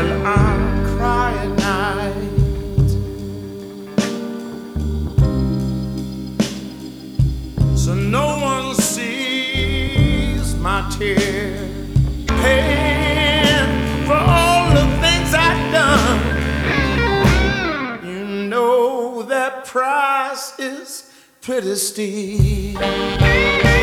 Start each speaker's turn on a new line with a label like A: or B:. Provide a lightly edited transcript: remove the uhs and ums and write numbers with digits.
A: while I'm crying night. So no one sees my tears, paying for all the things I've done. You know that price is pretty steep.